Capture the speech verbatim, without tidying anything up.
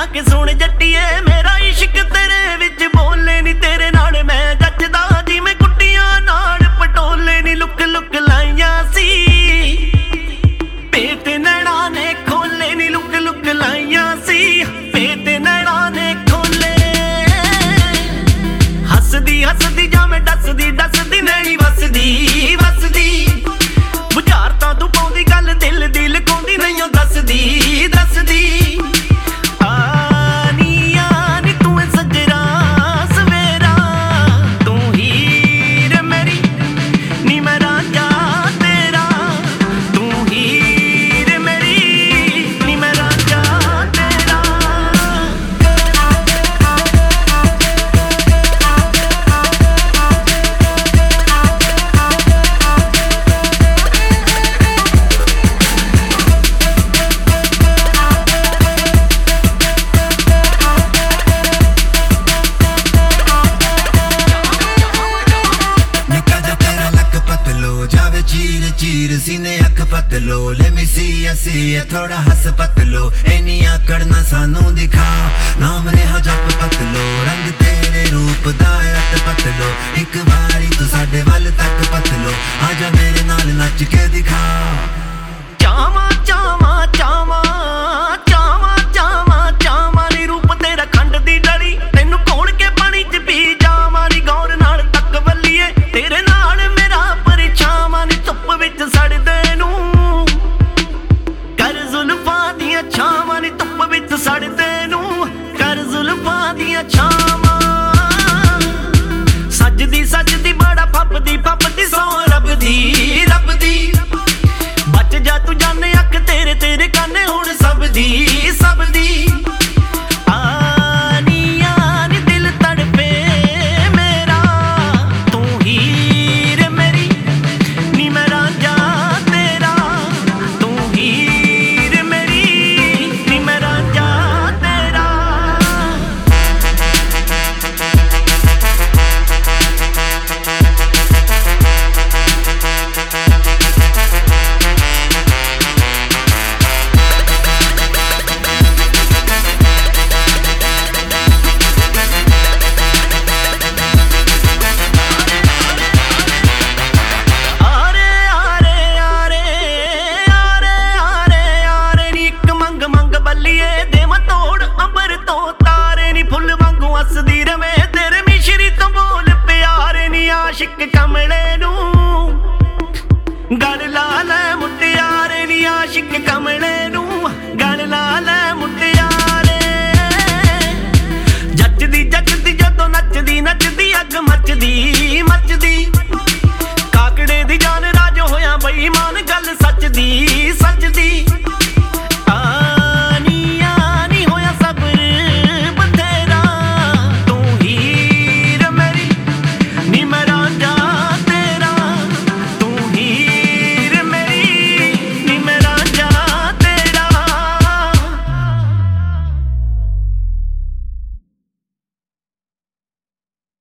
के सुन जट्टिए मेरा इश्क तेरे विच बोले नी तेरे नाल मैं जचदा जिवें गुड्डियां नाल पटोले नी लुक लुक लाइयां सी पेट नैना ने खोले नी लुक लुक लाइयां सी पेट नैना ने खोले हसदी हसदी जावें दसदी दसदी नहीं वसदी वसदी बुझार तां तू पाउंदी गल दिल दिल कोंदी नहीं दसदी दसदी चीर सीने अख पतलो let me see I see it थोड़ा हस पतलो एनी आकड़ ना सानू दिखा नाम रेहा जप पतलो रंग तेरे रूप दा अट पतलो एक बारी तू साडे वल तक पतलो आजा मेरे नाल नच के दिखा चावा चावा चावा चावा चावा चावा नी रूप तेरा खंड दी डली तेनू कोल के पानी च पी जावा नी गौर नाल तक वल्लीए तेरे नाल मेरा परछावां नी धुप विच सड़दे नू कर जुल्फां दियां छावां नी धुप विच सड़दे नू कर जुल्फां दियां छावां सजदी सजदी बड़ा फपदी फपदी सौ रब दी रब दी बच जा तू जाने अख तेरे तेरे काने हुण सब दी सब दी आनी आनी दिल तड़पे मेरा तू हीर मेरी नी मैं रांझा तेरा तू हीर मेरी नी मैं रांझा तेरा आशिक कमले नू गल ला लै मुटियारे नी आशिक कमले नू गल ला लै मुटियारे जचदी जचदी जदों नचदी नचदी अग मचदी मचदी काकड़े दी जान राज होया बेईमान गल सच दी सच